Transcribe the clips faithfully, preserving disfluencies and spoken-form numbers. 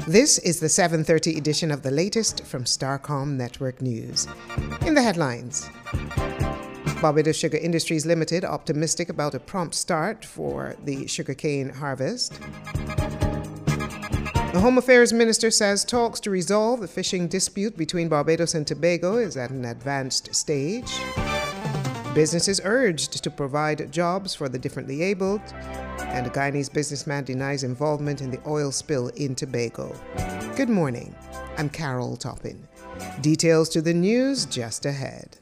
This is the seven thirty edition of the latest from Starcom Network News. In the headlines, Barbados Sugar Industries Limited optimistic about a prompt start for the sugarcane harvest. The Home Affairs Minister says talks to resolve the fishing dispute between Barbados and Tobago is at an advanced stage. Businesses urged to provide jobs for the differently abled. And a Guyanese businessman denies involvement in the oil spill in Tobago. Good morning. I'm Carol Toppin. Details to the news just ahead.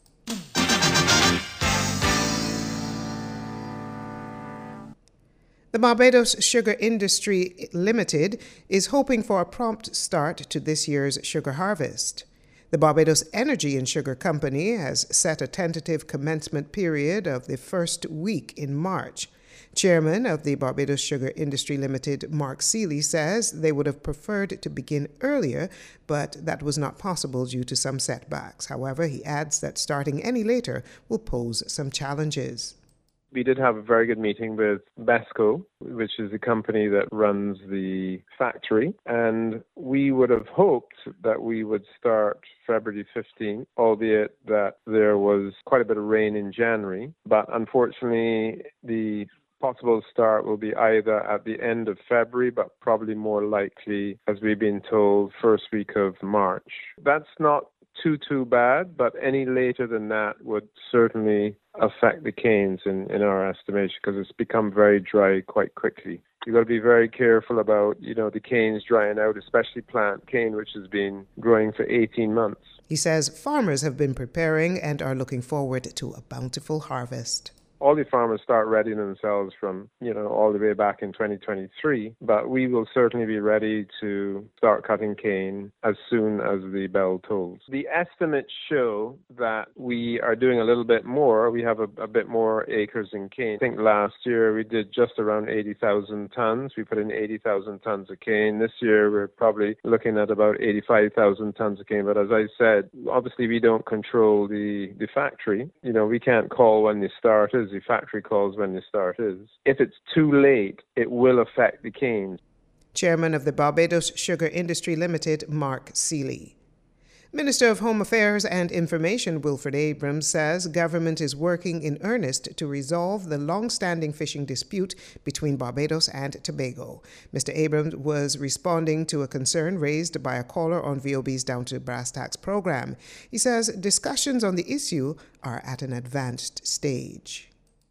The Barbados Sugar Industry Limited is hoping for a prompt start to this year's sugar harvest. The Barbados Energy and Sugar Company has set a tentative commencement period of the first week in March. Chairman of the Barbados Sugar Industry Limited, Mark Seeley, says they would have preferred to begin earlier, but that was not possible due to some setbacks. However, he adds that starting any later will pose some challenges. We did have a very good meeting with BESCO, which is the company that runs the factory, and we would have hoped that we would start February fifteenth, albeit that there was quite a bit of rain in January. But unfortunately, the possible start will be either at the end of February, but probably more likely, as we've been told, first week of March. That's not too, too bad, but any later than that would certainly affect the canes in, in our estimation, because it's become very dry quite quickly. You've got to be very careful about, you know, the canes drying out, especially plant cane, which has been growing for eighteen months. He says farmers have been preparing and are looking forward to a bountiful harvest. All the farmers start readying themselves from, you know, all the way back in twenty twenty-three, but we will certainly be ready to start cutting cane as soon as the bell tolls. The estimates show that we are doing a little bit more. We have a, a bit more acres in cane. I think last year we did just around eighty thousand tons. We put in eighty thousand tons of cane. This year we're probably looking at about eighty-five thousand tons of cane. But as I said, obviously we don't control the, the factory. You know, we can't call when the start is. The factory calls when the start is. If it's too late, it will affect the canes. Chairman of the Barbados Sugar Industry Limited, Mark Seeley. Minister of Home Affairs and Information Wilfred Abrams says government is working in earnest to resolve the long-standing fishing dispute between Barbados and Tobago. Mister Abrams was responding to a concern raised by a caller on V O B's Down to Brass Tacks program. He says discussions on the issue are at an advanced stage.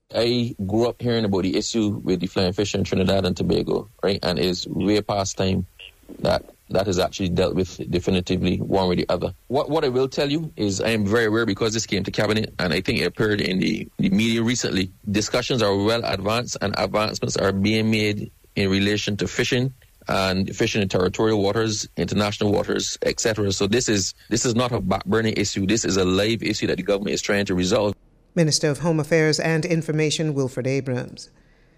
I grew up hearing about the issue with the flying fish in Trinidad and Tobago, right? And it's way past time that that is actually dealt with definitively one way or the other. What what I will tell you is I am very aware, because this came to cabinet and I think it appeared in the, the media recently. Discussions are well advanced and advancements are being made in relation to fishing and fishing in territorial waters, international waters, et cetera. So this is this is not a back-burning issue. This is a live issue that the government is trying to resolve. Minister of Home Affairs and Information Wilfred Abrams.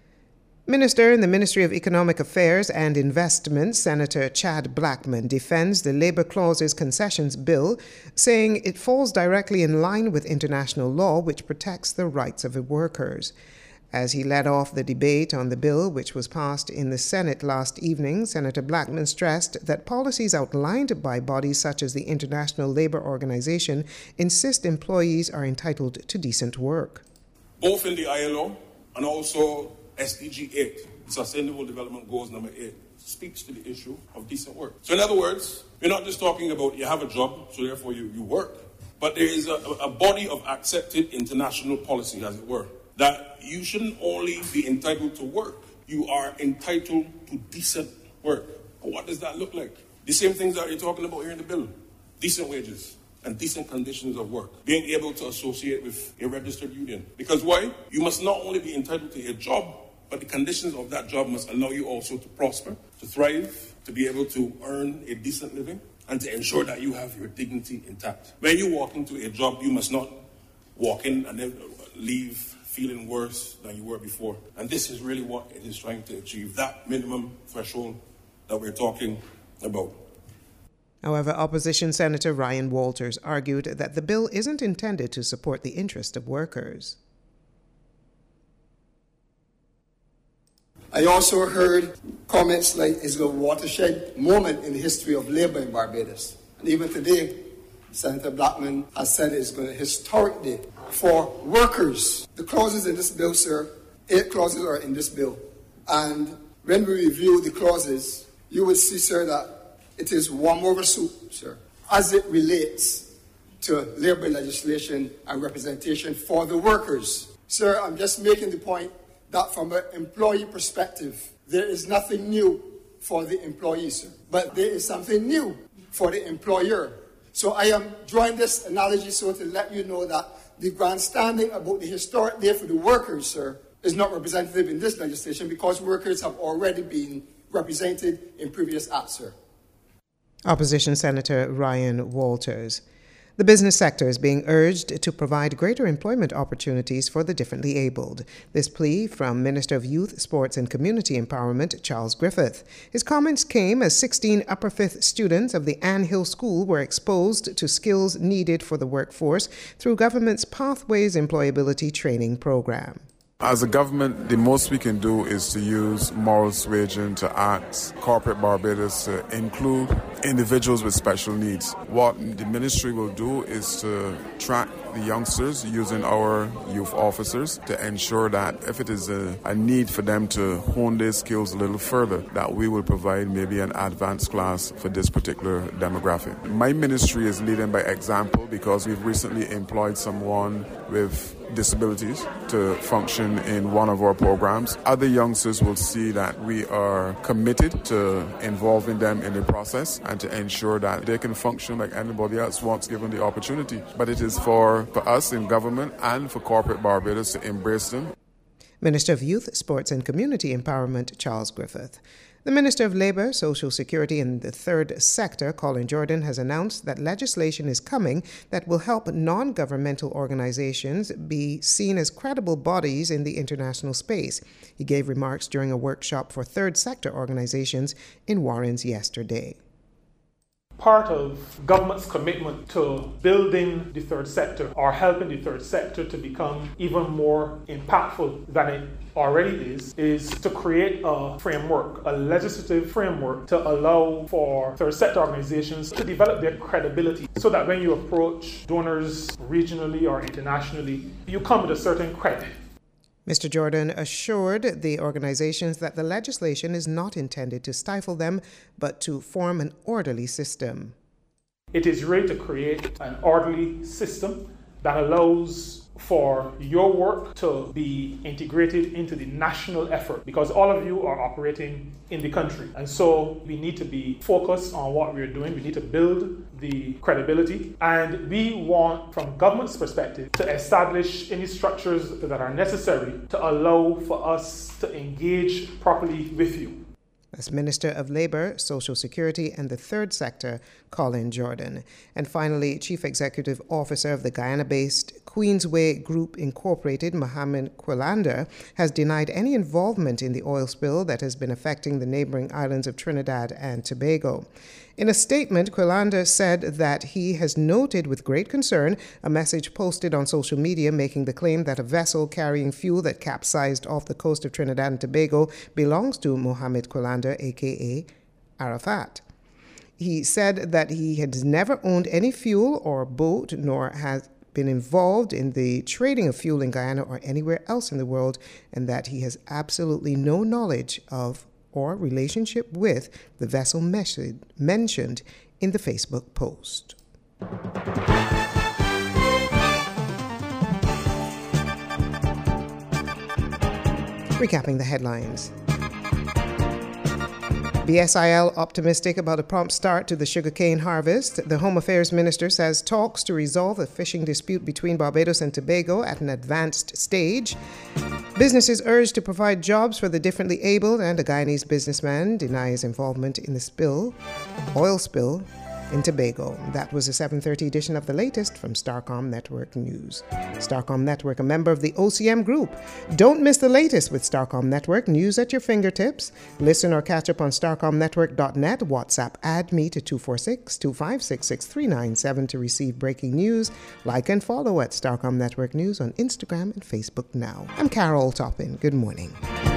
Minister in the Ministry of Economic Affairs and Investment, Senator Chad Blackman, defends the Labour Clauses Concessions Bill, saying it falls directly in line with international law which protects the rights of the workers. As he led off the debate on the bill, which was passed in the Senate last evening, Senator Blackman stressed that policies outlined by bodies such as the International Labour Organization insist employees are entitled to decent work. Both in the I L O and also S D G eight, Sustainable Development Goals number eight, speaks to the issue of decent work. So in other words, we're not just talking about you have a job, so therefore you, you work, but there is a, a body of accepted international policy, as it were, that you shouldn't only be entitled to work, you are entitled to decent work. What does that look like? The same things that you're talking about here in the bill. Decent wages and decent conditions of work. Being able to associate with a registered union. Because why? You must not only be entitled to a job, but the conditions of that job must allow you also to prosper, to thrive, to be able to earn a decent living, and to ensure that you have your dignity intact. When you walk into a job, you must not walk in and then leave feeling worse than you were before. And this is really what it is trying to achieve, that minimum threshold that we're talking about. However, opposition Senator Ryan Walters argued that the bill isn't intended to support the interest of workers. I also heard comments like it's a watershed moment in the history of labor in Barbados. And even today, Senator Blackman has said it's going to be a historic day for workers. The clauses in this bill, sir, eight clauses are in this bill. And when we review the clauses, you will see, sir, that it is warm over soup, sir, as it relates to labor legislation and representation for the workers. Sir, I'm just making the point that from an employee perspective, there is nothing new for the employee, sir, but there is something new for the employer. So I am drawing this analogy so to let you know that the grandstanding about the historic day for the workers, sir, is not representative in this legislation because workers have already been represented in previous acts, sir. Opposition Senator Ryan Walters. The business sector is being urged to provide greater employment opportunities for the differently abled. This plea from Minister of Youth, Sports and Community Empowerment, Charles Griffith. His comments came as sixteen upper fifth students of the Ann Hill School were exposed to skills needed for the workforce through government's Pathways Employability Training Program. As a government, the most we can do is to use moral suasion to ask corporate Barbados to include individuals with special needs. What the ministry will do is to track the youngsters using our youth officers to ensure that if it is a, a need for them to hone their skills a little further, that we will provide maybe an advanced class for this particular demographic. My ministry is leading by example because we've recently employed someone with disabilities to function in one of our programs. Other youngsters will see that we are committed to involving them in the process and to ensure that they can function like anybody else once given the opportunity. But it is for, for us in government and for corporate Barbados to embrace them. Minister of Youth, Sports and Community Empowerment, Charles Griffith. The Minister of Labour, Social Security and the Third Sector, Colin Jordan, has announced that legislation is coming that will help non-governmental organizations be seen as credible bodies in the international space. He gave remarks during a workshop for Third Sector organizations in Warrens yesterday. Part of government's commitment to building the third sector or helping the third sector to become even more impactful than it already is, is to create a framework, a legislative framework to allow for third sector organizations to develop their credibility so that when you approach donors regionally or internationally, you come with a certain credit. Mister Jordan assured the organizations that the legislation is not intended to stifle them, but to form an orderly system. It is really to create an orderly system that allows for your work to be integrated into the national effort, because all of you are operating in the country. And so we need to be focused on what we're doing. We need to build the credibility. And we want, from government's perspective, to establish any structures that are necessary to allow for us to engage properly with you. As Minister of Labour, Social Security and the Third Sector, Colin Jordan. And finally, Chief Executive Officer of the Guyana-based Queensway Group Incorporated, Mohamed Quillander, has denied any involvement in the oil spill that has been affecting the neighbouring islands of Trinidad and Tobago. In a statement, Quillander said that he has noted with great concern a message posted on social media making the claim that a vessel carrying fuel that capsized off the coast of Trinidad and Tobago belongs to Mohamed Quillander, aka Arafat. He said that he had never owned any fuel or boat, nor has been involved in the trading of fuel in Guyana or anywhere else in the world, and that he has absolutely no knowledge of or relationship with the vessel mentioned in the Facebook post. Recapping the headlines. B S I L optimistic about a prompt start to the sugarcane harvest. The Home Affairs Minister says talks to resolve a fishing dispute between Barbados and Tobago at an advanced stage. Businesses urged to provide jobs for the differently abled, and a Guyanese businessman denies involvement in the spill, oil spill in Tobago. That was a seven thirty edition of The Latest from Starcom Network News. Starcom Network, a member of the O C M Group. Don't miss the latest with Starcom Network, news at your fingertips. Listen or catch up on starcom network dot net. WhatsApp add me to two four six, two five six, six three nine seven to receive breaking news. Like and follow at Starcom Network News on Instagram and Facebook now. I'm Carol Toppin. Good morning.